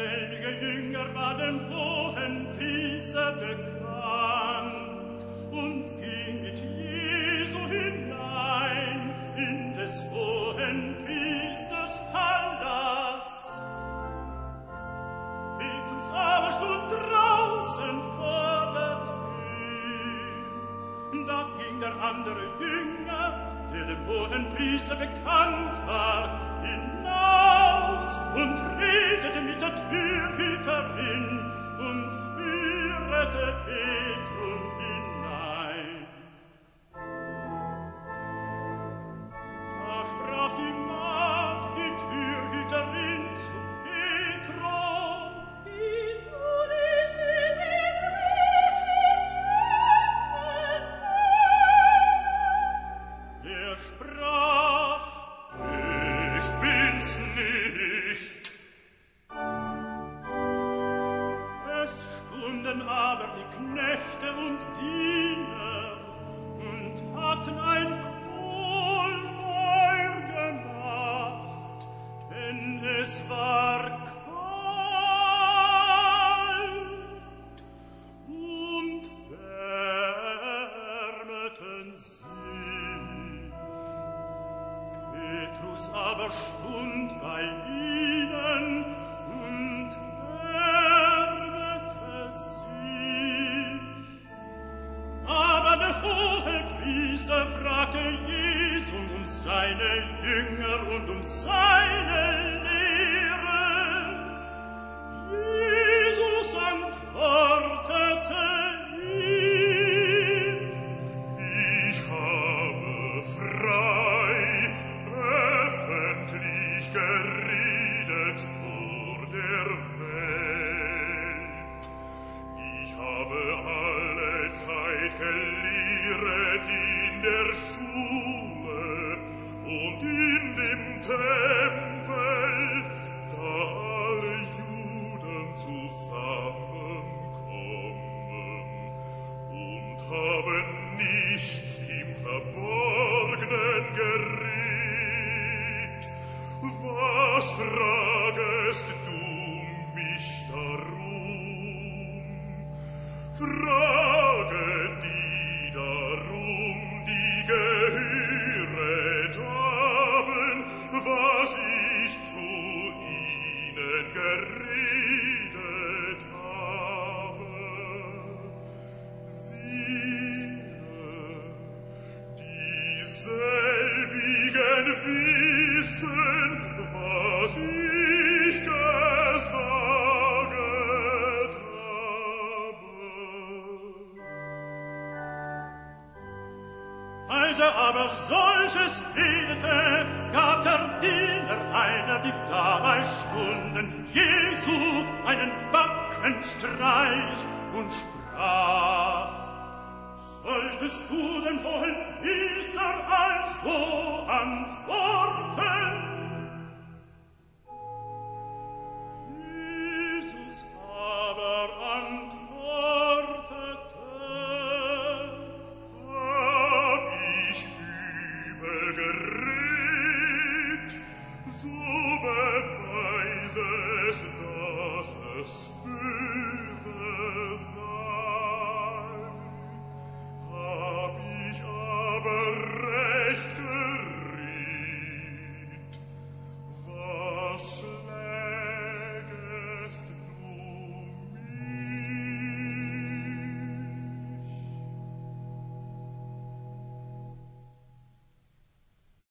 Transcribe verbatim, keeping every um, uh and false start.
Derselbige Jünger war dem hohen Priester bekannt und ging mit Jesu hinein in des hohen Priesters Palast. Petrus aber stund draußen vor der Tür. Da ging der andere Jünger, der dem hohen Priester bekannt war, hinaus und redete mit der Türhüterin und führte Petrus hinein. Da sprach die Magd, die Türhüterin, zu Petro: Bist du nicht dieses Menschen? Er sprach: Ich bin's nicht. Es stunden aber die Knechte und Diener und hatten ein Kohlfeuer gemacht, denn es war kalt, und wärmeten sie. Petrus aber stund bei ihnen und wärmete sie. Aber der hohe Priester fragte Jesu um seine Jünger und um seine Lehre. Jesus antwortete ihm: Ich habe frei öffentlich geredet vor der Welt. Ich habe alle Zeit gelehret in der Schule und in dem Tempel, da alle Juden zusammenkommen, und habe nichts im Verborgenen geredet. Was fragest du mich darum? Frage die darum, die gehöret haben, was ich zu ihnen geredet habe. Siehe, dieselbigen wissen, was ich gesaget habe. Als er aber solches redete, gab der Diener einer, die dabei stunden, Jesu einen Backenstreich und sprach: Solltest du den hohen Priester also antworten? Jesus aber antwortete: Hab ich übel geredet, so beweise es, dass es böse sei.